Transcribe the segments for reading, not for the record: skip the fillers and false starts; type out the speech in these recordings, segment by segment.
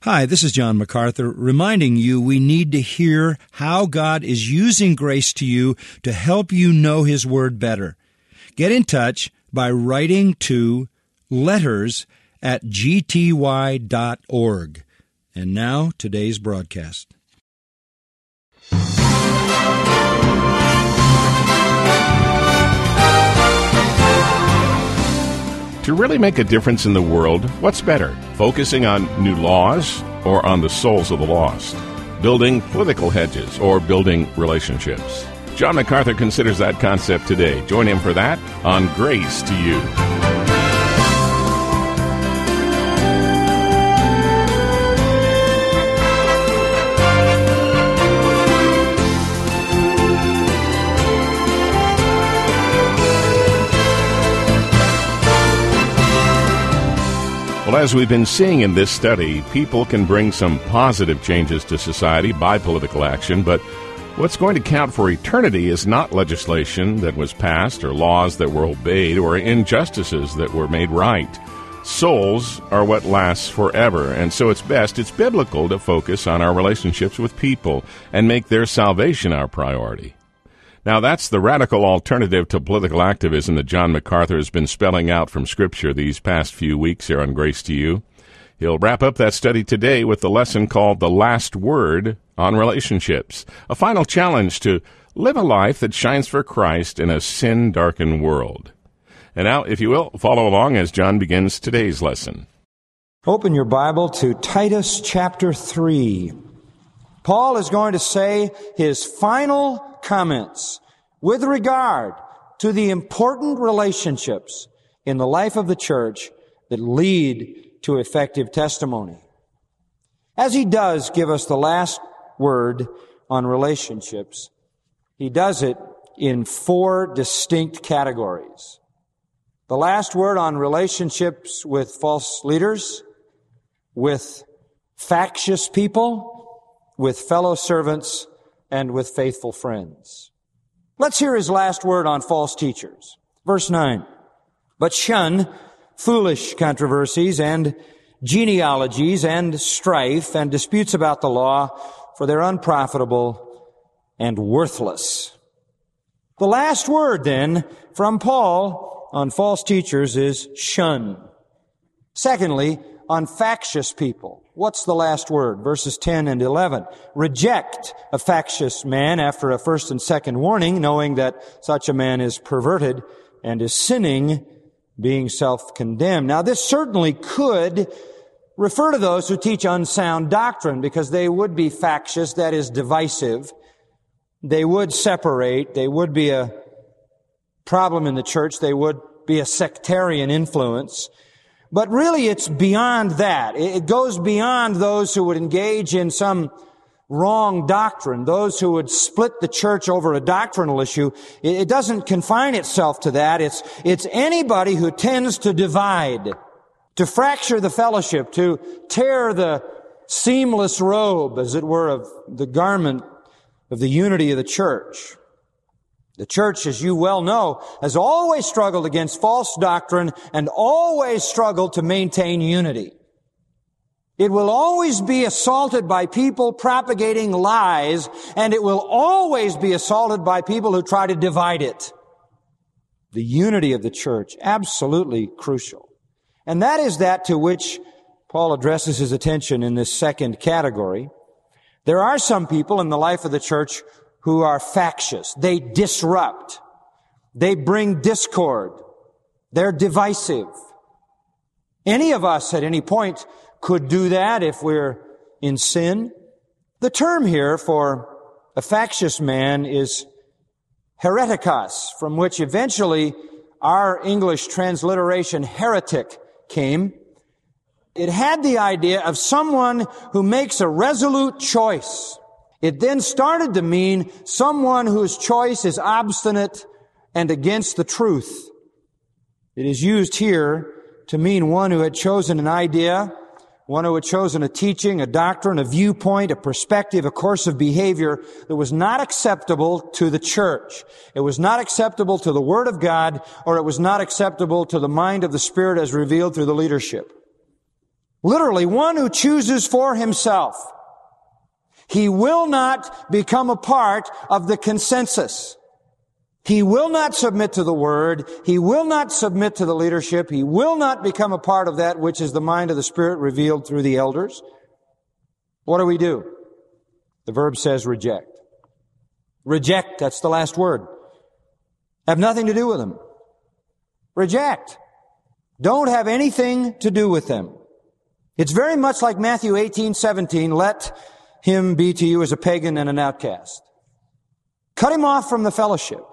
Hi, this is John MacArthur, reminding you we need to hear how God is using grace to you to help you know His Word better. Get in touch by writing to letters@gty.org. And now, today's broadcast. To really make a difference in the world, what's better, focusing on new laws or on the souls of the lost? Building political hedges or building relationships? John MacArthur considers that concept today. Join him for that on Grace to You. Well, as we've been seeing in this study, people can bring some positive changes to society by political action, but what's going to count for eternity is not legislation that was passed or laws that were obeyed or injustices that were made right. Souls are what lasts forever, and so it's biblical to focus on our relationships with people and make their salvation our priority. Now, that's the radical alternative to political activism that John MacArthur has been spelling out from Scripture these past few weeks here on Grace to You. He'll wrap up that study today with the lesson called The Last Word on Relationships, a final challenge to live a life that shines for Christ in a sin-darkened world. And now, if you will, follow along as John begins today's lesson. Open your Bible to Titus chapter 3. Paul is going to say his final comments with regard to the important relationships in the life of the church that lead to effective testimony. As he does give us the last word on relationships, he does it in 4 distinct categories. The last word on relationships with false leaders, with factious people, with fellow servants, and with faithful friends. Let's hear his last word on false teachers. Verse 9, "But shun foolish controversies and genealogies and strife and disputes about the law, for they're unprofitable and worthless." The last word, then, from Paul on false teachers is shun. Secondly, on factious people. What's the last word? Verses 10 and 11. "Reject a factious man after a first and second warning, knowing that such a man is perverted and is sinning, being self-condemned." Now, this certainly could refer to those who teach unsound doctrine, because they would be factious, that is, divisive. They would separate. They would be a problem in the church. They would be a sectarian influence. But really, it's beyond that. It goes beyond those who would engage in some wrong doctrine, those who would split the church over a doctrinal issue. It doesn't confine itself to that. It's anybody who tends to divide, to fracture the fellowship, to tear the seamless robe, as it were, of the garment of the unity of the church. The church, as you well know, has always struggled against false doctrine and always struggled to maintain unity. It will always be assaulted by people propagating lies, and it will always be assaulted by people who try to divide it. The unity of the church, absolutely crucial. And that is that to which Paul addresses his attention in this second category. There are some people in the life of the church who are factious. They disrupt. They bring discord. They're divisive. Any of us at any point could do that if we're in sin. The term here for a factious man is heretikos, from which eventually our English transliteration heretic came. It had the idea of someone who makes a resolute choice. It then started to mean someone whose choice is obstinate and against the truth. It is used here to mean one who had chosen an idea, one who had chosen a teaching, a doctrine, a viewpoint, a perspective, a course of behavior that was not acceptable to the church. It was not acceptable to the Word of God, or it was not acceptable to the mind of the Spirit as revealed through the leadership. Literally, one who chooses for himself. He will not become a part of the consensus. He will not submit to the Word. He will not submit to the leadership. He will not become a part of that which is the mind of the Spirit revealed through the elders. What do we do? The verb says reject. Reject, that's the last word. Have nothing to do with them. Reject. Don't have anything to do with them. It's very much like Matthew 18:17, let him be to you as a pagan and an outcast. Cut him off from the fellowship.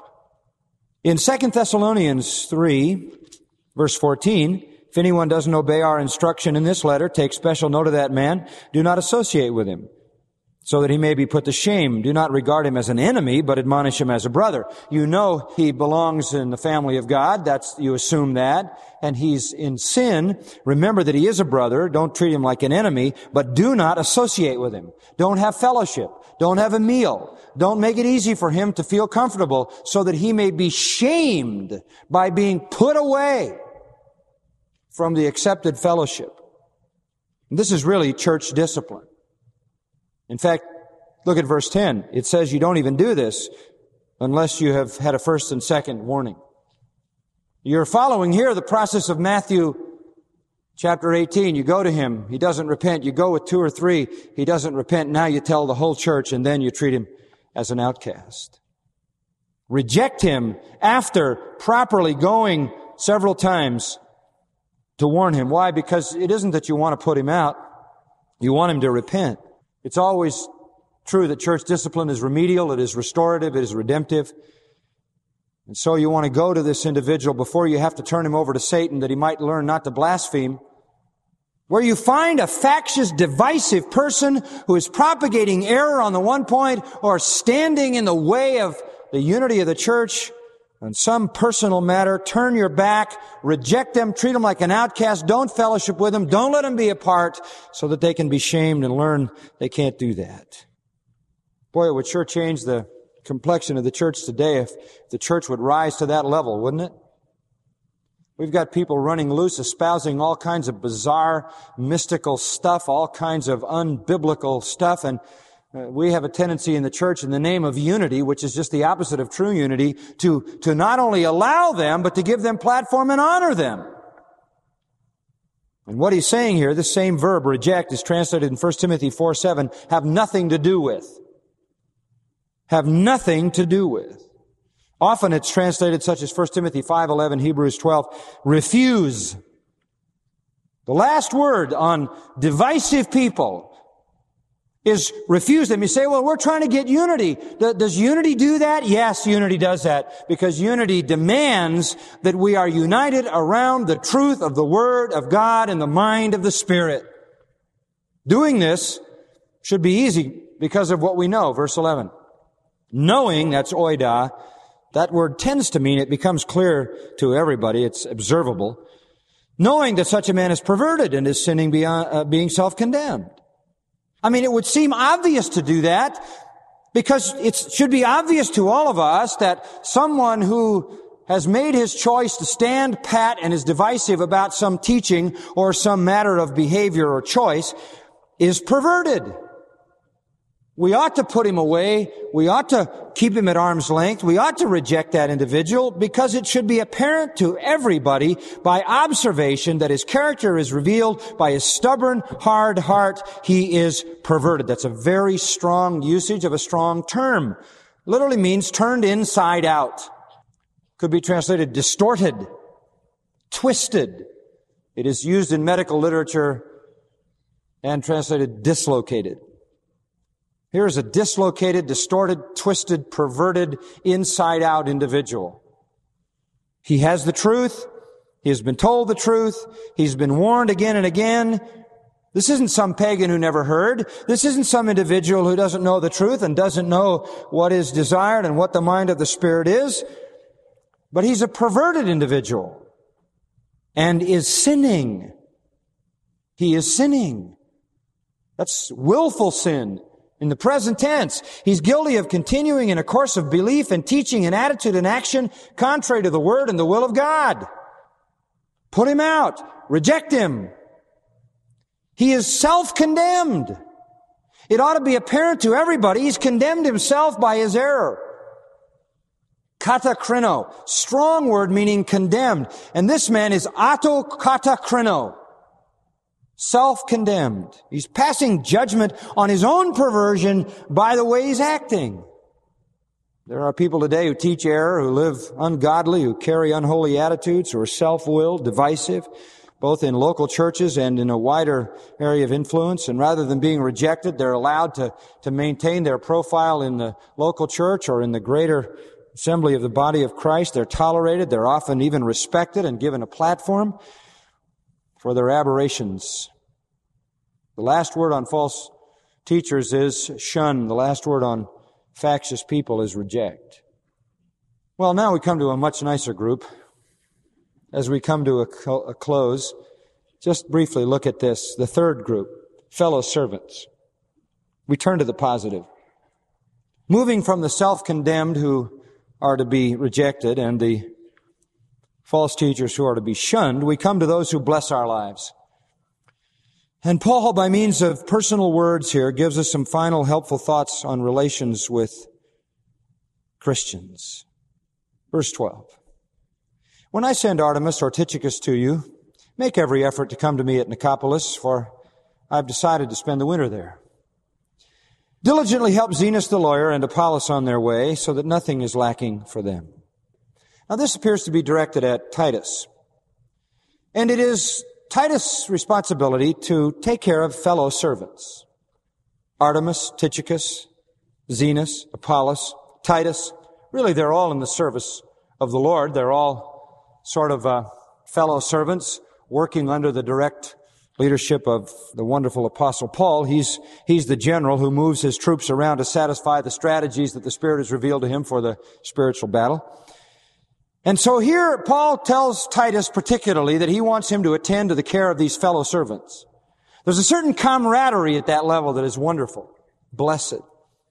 In 2 Thessalonians 3, verse 14, if anyone doesn't obey our instruction in this letter, take special note of that man. Do not associate with him, so that he may be put to shame. Do not regard him as an enemy, but admonish him as a brother. You know he belongs in the family of God. You assume that. And he's in sin. Remember that he is a brother. Don't treat him like an enemy, but do not associate with him. Don't have fellowship. Don't have a meal. Don't make it easy for him to feel comfortable so that he may be shamed by being put away from the accepted fellowship. And this is really church discipline. In fact, look at verse 10. It says you don't even do this unless you have had a first and second warning. You're following here the process of Matthew chapter 18. You go to him. He doesn't repent. You go with 2 or 3. He doesn't repent. Now you tell the whole church, and then you treat him as an outcast. Reject him after properly going several times to warn him. Why? Because it isn't that you want to put him out. You want him to repent. It's always true that church discipline is remedial, it is restorative, it is redemptive. And so you want to go to this individual before you have to turn him over to Satan that he might learn not to blaspheme. Where you find a factious, divisive person who is propagating error on the one point or standing in the way of the unity of the church on some personal matter, turn your back, reject them, treat them like an outcast, don't fellowship with them, don't let them be a part so that they can be shamed and learn they can't do that. Boy, it would sure change the complexion of the church today if the church would rise to that level, wouldn't it? We've got people running loose, espousing all kinds of bizarre, mystical stuff, all kinds of unbiblical stuff, and we have a tendency in the church in the name of unity, which is just the opposite of true unity, to not only allow them, but to give them platform and honor them. And what he's saying here, this same verb, reject, is translated in 1 Timothy 4:7, have nothing to do with. Have nothing to do with. Often it's translated such as 1 Timothy 5:11, Hebrews 12, refuse. The last word on divisive people is refuse them. You say, well, we're trying to get unity. Does unity do that? Yes, unity does that, because unity demands that we are united around the truth of the Word of God and the mind of the Spirit. Doing this should be easy because of what we know. Verse 11. Knowing, that's oida, that word tends to mean, it becomes clear to everybody, it's observable, knowing that such a man is perverted and is sinning beyond being self-condemned. I mean, it would seem obvious to do that because it should be obvious to all of us that someone who has made his choice to stand pat and is divisive about some teaching or some matter of behavior or choice is perverted. We ought to put him away. We ought to keep him at arm's length. We ought to reject that individual because it should be apparent to everybody by observation that his character is revealed by his stubborn, hard heart. He is perverted. That's a very strong usage of a strong term. Literally means turned inside out. Could be translated distorted, twisted. It is used in medical literature and translated dislocated. Here's a dislocated, distorted, twisted, perverted, inside-out individual. He has the truth. He has been told the truth. He's been warned again and again. This isn't some pagan who never heard. This isn't some individual who doesn't know the truth and doesn't know what is desired and what the mind of the Spirit is. But he's a perverted individual and is sinning. He is sinning. That's willful sin. In the present tense, he's guilty of continuing in a course of belief and teaching and attitude and action contrary to the Word and the will of God. Put him out. Reject him. He is self-condemned. It ought to be apparent to everybody he's condemned himself by his error. Katakrino, strong word meaning condemned. And this man is autokatakrino, self-condemned. He's passing judgment on his own perversion by the way he's acting. There are people today who teach error, who live ungodly, who carry unholy attitudes, who are self-willed, divisive, both in local churches and in a wider area of influence. And rather than being rejected, they're allowed to maintain their profile in the local church or in the greater assembly of the body of Christ. They're tolerated. They're often even respected and given a platform for their aberrations. The last word on false teachers is shun. The last word on factious people is reject. Well, now we come to a much nicer group. As we come to a close, just briefly look at this. The third group, fellow servants. We turn to the positive. Moving from the self-condemned who are to be rejected and the false teachers who are to be shunned, we come to those who bless our lives. And Paul, by means of personal words here, gives us some final helpful thoughts on relations with Christians. Verse 12. When I send Artemas or Tychicus to you, make every effort to come to me at Nicopolis, for I've decided to spend the winter there. Diligently help Zenas the lawyer and Apollos on their way, so that nothing is lacking for them. Now this appears to be directed at Titus. And it is Titus' responsibility to take care of fellow servants. Artemas, Tychicus, Zenas, Apollos, Titus, really they're all in the service of the Lord. They're all sort of fellow servants working under the direct leadership of the wonderful Apostle Paul. He's the general who moves his troops around to satisfy the strategies that the Spirit has revealed to him for the spiritual battle. And so here Paul tells Titus particularly that he wants him to attend to the care of these fellow servants. There's a certain camaraderie at that level that is wonderful, blessed.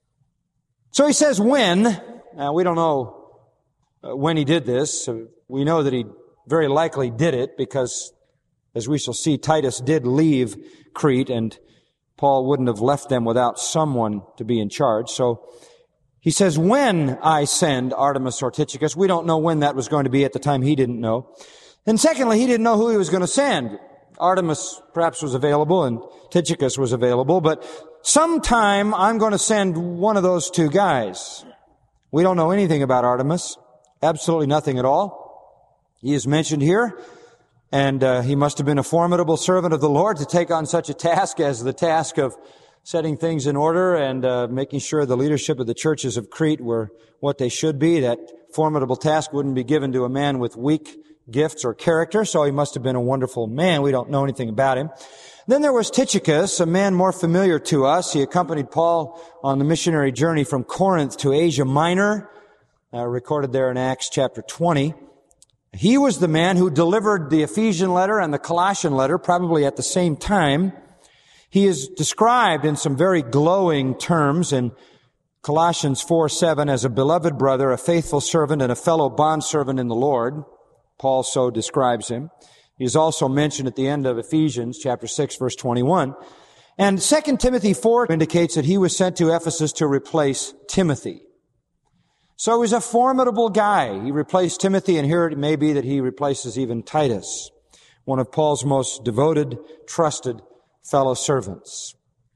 So he says when. Now we don't know when he did this. We know that he very likely did it because, as we shall see, Titus did leave Crete, and Paul wouldn't have left them without someone to be in charge. So he says, when I send Artemas or Tychicus, we don't know when that was going to be. At the time, he didn't know. And secondly, he didn't know who he was going to send. Artemas perhaps was available and Tychicus was available, but sometime I'm going to send one of those two guys. We don't know anything about Artemas. Absolutely nothing at all. He is mentioned here. And he must have been a formidable servant of the Lord to take on such a task as the task of setting things in order and making sure the leadership of the churches of Crete were what they should be. That formidable task wouldn't be given to a man with weak gifts or character, so he must have been a wonderful man. We don't know anything about him. Then there was Tychicus, a man more familiar to us. He accompanied Paul on the missionary journey from Corinth to Asia Minor, recorded there in Acts chapter 20. He was the man who delivered the Ephesian letter and the Colossian letter, probably at the same time. He is described in some very glowing terms in Colossians 4:7 as a beloved brother, a faithful servant, and a fellow bondservant in the Lord. Paul so describes him. He is also mentioned at the end of Ephesians chapter 6, verse 21. And 2 Timothy 4 indicates that he was sent to Ephesus to replace Timothy. So he was a formidable guy. He replaced Timothy, and here it may be that he replaces even Titus, one of Paul's most devoted, trusted fellow servants.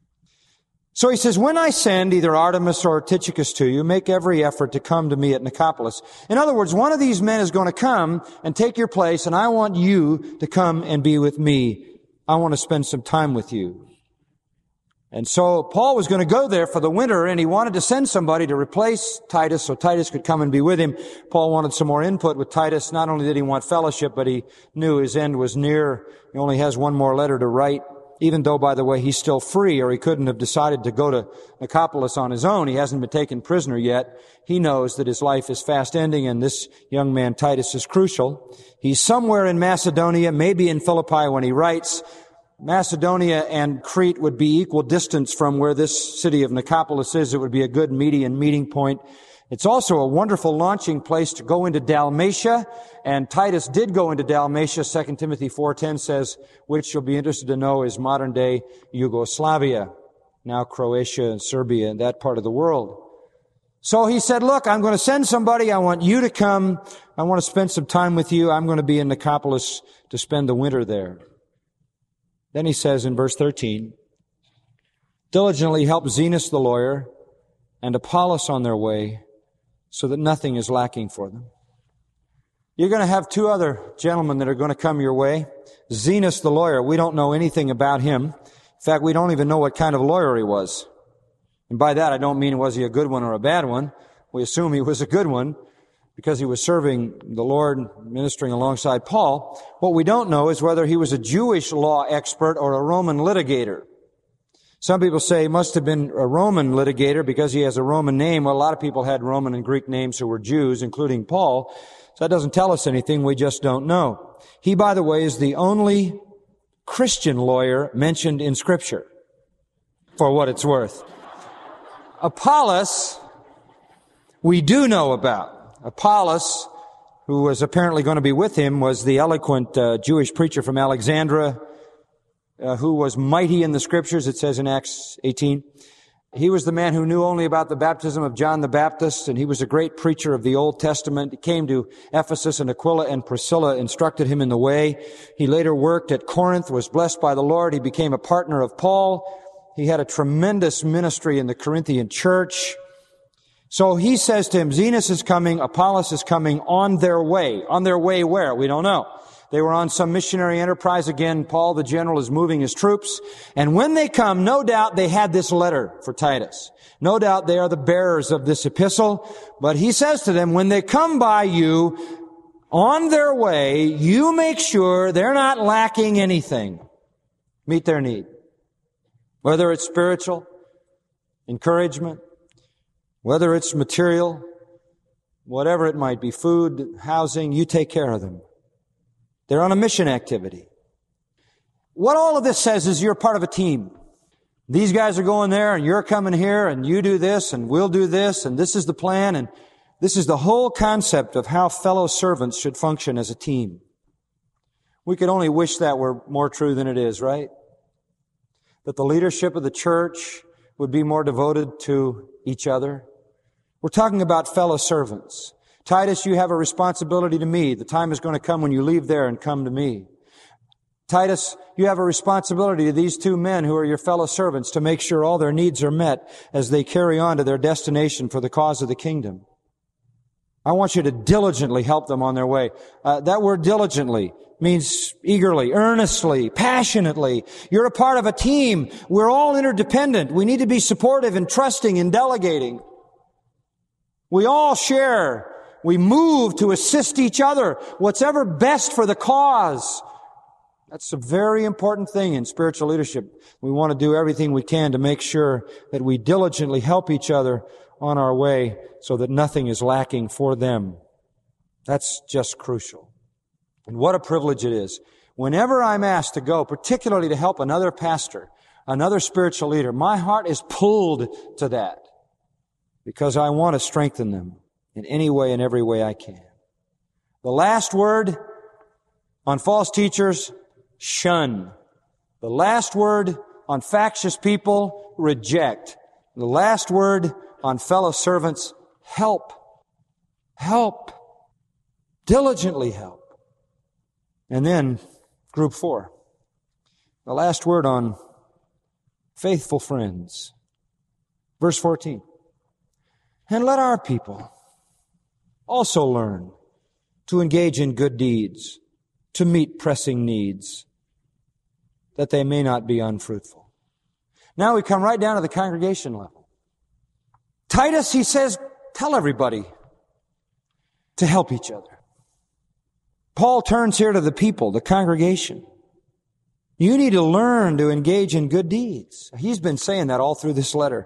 So he says, when I send either Artemas or Tychicus to you, make every effort to come to me at Nicopolis. In other words, one of these men is going to come and take your place, and I want you to come and be with me. I want to spend some time with you. And so Paul was going to go there for the winter, and he wanted to send somebody to replace Titus so Titus could come and be with him. Paul wanted some more input with Titus. Not only did he want fellowship, but he knew his end was near. He only has one more letter to write, even though, by the way, he's still free, or he couldn't have decided to go to Nicopolis on his own. He hasn't been taken prisoner yet. He knows that his life is fast ending, and this young man, Titus, is crucial. He's somewhere in Macedonia, maybe in Philippi when he writes. Macedonia and Crete would be equal distance from where this city of Nicopolis is. It would be a good median meeting point. It's also a wonderful launching place to go into Dalmatia, and Titus did go into Dalmatia. 2 Timothy 4:10 says, which you'll be interested to know is modern-day Yugoslavia, now Croatia and Serbia and that part of the world. So he said, look, I'm going to send somebody. I want you to come. I want to spend some time with you. I'm going to be in Nicopolis to spend the winter there. Then he says in verse 13, diligently help Zenas the lawyer and Apollos on their way, so that nothing is lacking for them. You're going to have two other gentlemen that are going to come your way. Zenas the lawyer, we don't know anything about him. In fact, we don't even know what kind of lawyer he was. And by that, I don't mean was he a good one or a bad one. We assume he was a good one because he was serving the Lord, ministering alongside Paul. What we don't know is whether he was a Jewish law expert or a Roman litigator. Some people say he must have been a Roman litigator because he has a Roman name. Well, a lot of people had Roman and Greek names who were Jews, including Paul. So that doesn't tell us anything. We just don't know. He, by the way, is the only Christian lawyer mentioned in Scripture, for what it's worth. Apollos, we do know about. Apollos, who was apparently going to be with him, was the eloquent Jewish preacher from Alexandria, who was mighty in the Scriptures, it says in Acts 18. He was the man who knew only about the baptism of John the Baptist, and he was a great preacher of the Old Testament. He came to Ephesus, and Aquila and Priscilla instructed him in the way. He later worked at Corinth, was blessed by the Lord. He became a partner of Paul. He had a tremendous ministry in the Corinthian church. So he says to him, Zenas is coming, Apollos is coming on their way. On their way where? We don't know. They were on some missionary enterprise. Again, Paul the general is moving his troops. And when they come, no doubt they had this letter for Titus. No doubt they are the bearers of this epistle. But he says to them, when they come by you on their way, you make sure they're not lacking anything. Meet their need. Whether it's spiritual, encouragement, whether it's material, whatever it might be, food, housing, you take care of them. They're on a mission activity. What all of this says is you're part of a team. These guys are going there and you're coming here and you do this and we'll do this and this is the plan and this is the whole concept of how fellow servants should function as a team. We could only wish that were more true than it is, right? That the leadership of the church would be more devoted to each other. We're talking about fellow servants. Titus, you have a responsibility to me. The time is going to come when you leave there and come to me. Titus, you have a responsibility to these two men who are your fellow servants to make sure all their needs are met as they carry on to their destination for the cause of the kingdom. I want you to diligently help them on their way. That word diligently means eagerly, earnestly, passionately. You're a part of a team. We're all interdependent. We need to be supportive and trusting and delegating. We all share. We move to assist each other. What's ever best for the cause. That's a very important thing in spiritual leadership. We want to do everything we can to make sure that we diligently help each other on our way so that nothing is lacking for them. That's just crucial. And what a privilege it is. Whenever I'm asked to go, particularly to help another pastor, another spiritual leader, my heart is pulled to that because I want to strengthen them in any way and every way I can. The last word on false teachers, shun. The last word on factious people, reject. The last word on fellow servants, help. Help. Diligently help. And then, group 4. The last word on faithful friends. Verse 14. And let our people also learn to engage in good deeds, to meet pressing needs, that they may not be unfruitful. Now we come right down to the congregation level. Titus, he says, tell everybody to help each other. Paul turns here to the people, the congregation. You need to learn to engage in good deeds. He's been saying that all through this letter.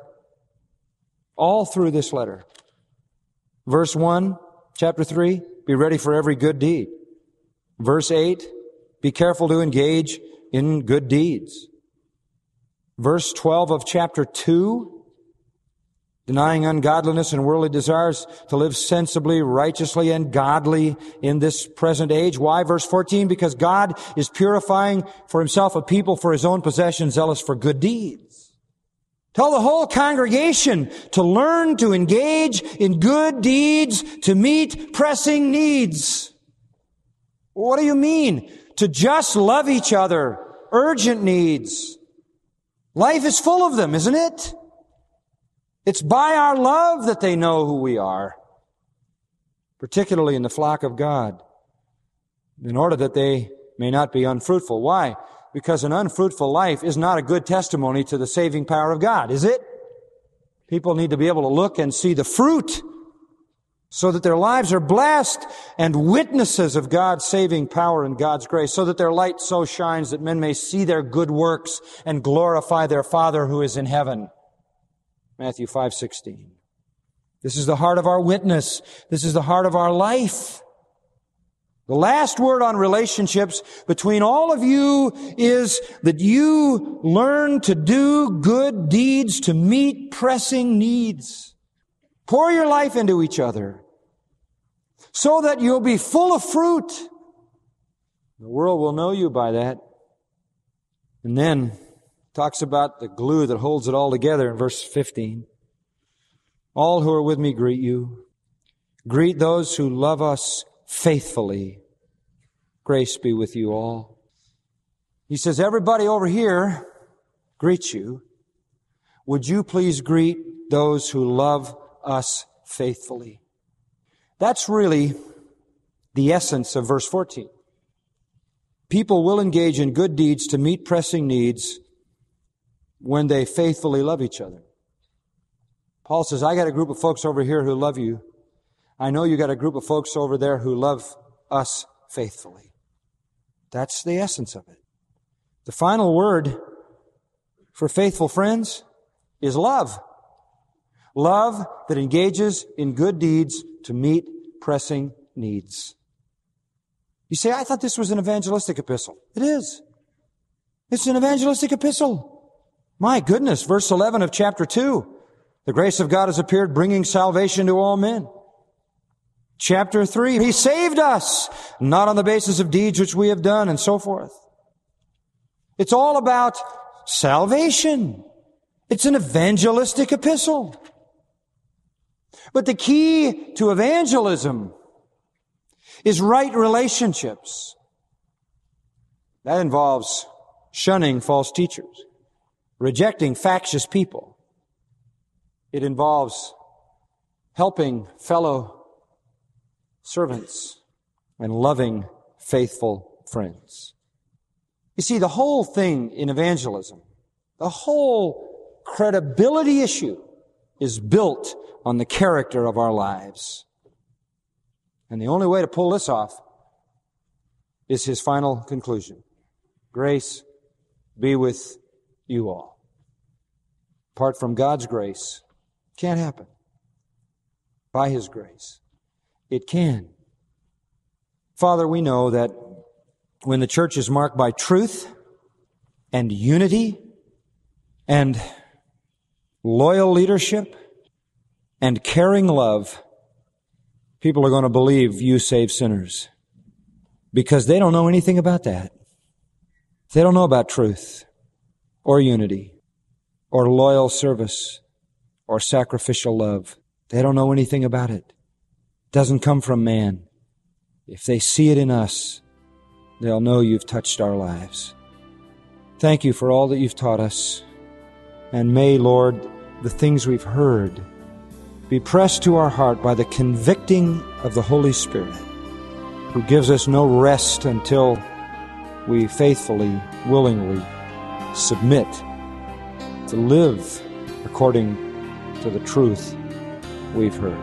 All through this letter. Verse 1, chapter 3, be ready for every good deed. Verse 8, be careful to engage in good deeds. Verse 12 of chapter 2, denying ungodliness and worldly desires, to live sensibly, righteously, and godly in this present age. Why? Verse 14, because God is purifying for himself a people for his own possession, zealous for good deeds. Tell the whole congregation to learn to engage in good deeds to meet pressing needs. What do you mean? To just love each other. Urgent needs. Life is full of them, isn't it? It's by our love that they know who we are, particularly in the flock of God, in order that they may not be unfruitful. Why? Because an unfruitful life is not a good testimony to the saving power of God, is it? People need to be able to look and see the fruit so that their lives are blessed and witnesses of God's saving power and God's grace, so that their light so shines that men may see their good works and glorify their Father who is in heaven. Matthew 5:16. This is the heart of our witness. This is the heart of our life. The last word on relationships between all of you is that you learn to do good deeds to meet pressing needs. Pour your life into each other so that you'll be full of fruit. The world will know you by that. And then talks about the glue that holds it all together in verse 15. All who are with me greet you. Greet those who love us faithfully. Grace be with you all. He says, everybody over here greets you. Would you please greet those who love us faithfully? That's really the essence of verse 14. People will engage in good deeds to meet pressing needs when they faithfully love each other. Paul says, I got a group of folks over here who love you. I know you got a group of folks over there who love us faithfully. That's the essence of it. The final word for faithful friends is love. Love that engages in good deeds to meet pressing needs. You say, I thought this was an evangelistic epistle. It is. It's an evangelistic epistle. My goodness, verse 11 of chapter 2. The grace of God has appeared, bringing salvation to all men. Chapter 3, He saved us, not on the basis of deeds which we have done, and so forth. It's all about salvation. It's an evangelistic epistle. But the key to evangelism is right relationships. That involves shunning false teachers, rejecting factious people. It involves helping fellow servants and loving faithful friends. You see, the whole thing in evangelism, the whole credibility issue is built on the character of our lives. And the only way to pull this off is his final conclusion. Grace be with you all. Apart from God's grace, it can't happen. By His grace, it can. Father, we know that when the church is marked by truth and unity and loyal leadership and caring love, people are going to believe you save sinners because they don't know anything about that. They don't know about truth or unity or loyal service or sacrificial love. They don't know anything about it. It doesn't come from man. If they see it in us, they'll know you've touched our lives. Thank you for all that you've taught us. And may, Lord, the things we've heard be pressed to our heart by the convicting of the Holy Spirit, who gives us no rest until we faithfully, willingly submit to live according to the truth we've heard.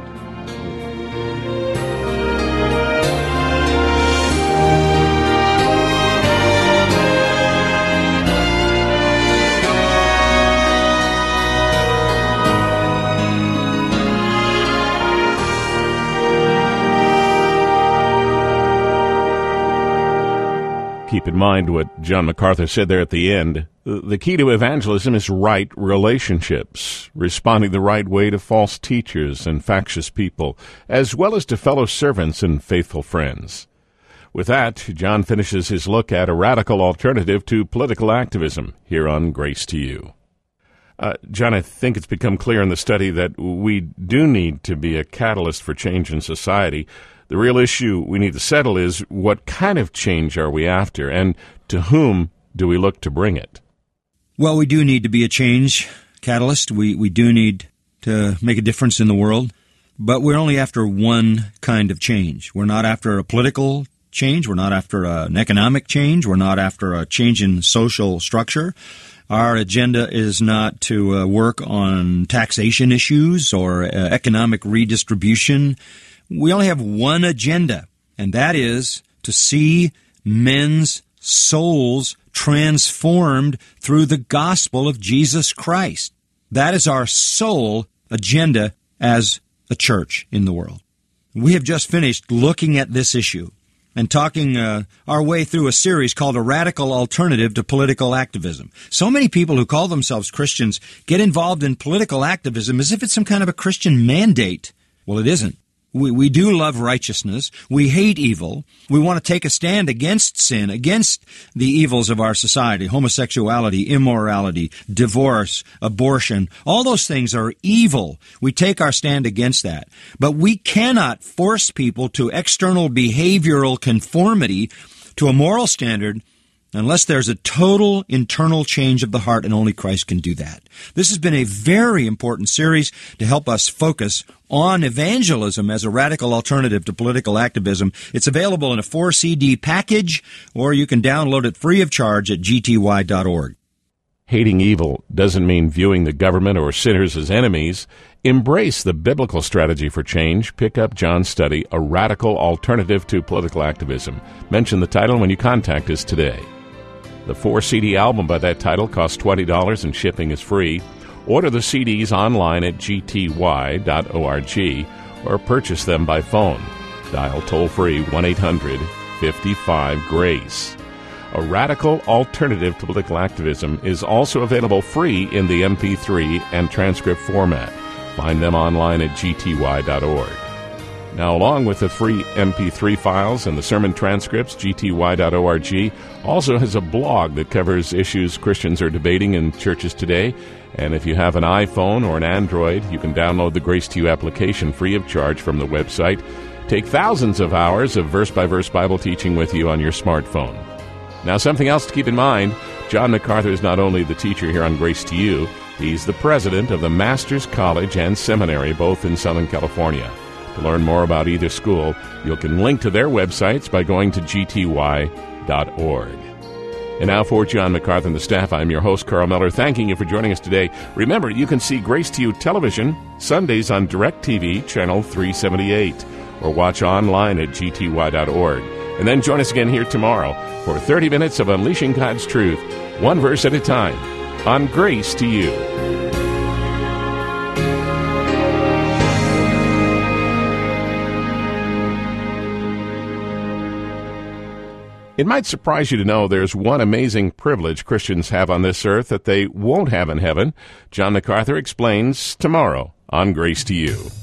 Keep keep in mind what John MacArthur said there at the end. The key to evangelism is right relationships, responding the right way to false teachers and factious people, as well as to fellow servants and faithful friends. With that, John finishes his look at a radical alternative to political activism here on Grace to You. John, I think it's become clear in the study that we do need to be a catalyst for change in society. The real issue we need to settle is what kind of change are we after, and to whom do we look to bring it? Well, we do need to be a change catalyst. We do need to make a difference in the world, but we're only after one kind of change. We're not after a political change. We're not after an economic change. We're not after a change in social structure. Our agenda is not to work on taxation issues or economic redistribution. We only have one agenda, and that is to see men's souls transformed through the gospel of Jesus Christ. That is our sole agenda as a church in the world. We have just finished looking at this issue and talking our way through a series called A Radical Alternative to Political Activism. So many people who call themselves Christians get involved in political activism as if it's some kind of a Christian mandate. Well, it isn't. We do love righteousness. We hate evil. We want to take a stand against sin, against the evils of our society, homosexuality, immorality, divorce, abortion. All those things are evil. We take our stand against that. But we cannot force people to external behavioral conformity to a moral standard unless there's a total internal change of the heart, and only Christ can do that. This has been a very important series to help us focus on evangelism as a radical alternative to political activism. It's available in a 4-CD package, or you can download it free of charge at gty.org. Hating evil doesn't mean viewing the government or sinners as enemies. Embrace the biblical strategy for change. Pick up John's study, A Radical Alternative to Political Activism. Mention the title when you contact us today. The 4-CD album by that title costs $20 and shipping is free. Order the CDs online at gty.org or purchase them by phone. Dial toll-free 1-800-55-GRACE. A Radical Alternative to Political Activism is also available free in the MP3 and transcript format. Find them online at gty.org. Now, along with the free MP3 files and the sermon transcripts, gty.org also has a blog that covers issues Christians are debating in churches today. And if you have an iPhone or an Android, you can download the Grace to You application free of charge from the website. Take thousands of hours of verse-by-verse Bible teaching with you on your smartphone. Now, something else to keep in mind, John MacArthur is not only the teacher here on Grace to You, he's the president of the Master's College and Seminary, both in Southern California. To learn more about either school, you can link to their websites by going to gty.org. And now for John MacArthur and the staff, I'm your host, Carl Miller, thanking you for joining us today. Remember, you can see Grace to You television Sundays on DirecTV, channel 378, or watch online at gty.org. And then join us again here tomorrow for 30 minutes of unleashing God's truth, one verse at a time, on Grace to You. It might surprise you to know there's one amazing privilege Christians have on this earth that they won't have in heaven. John MacArthur explains tomorrow on Grace to You.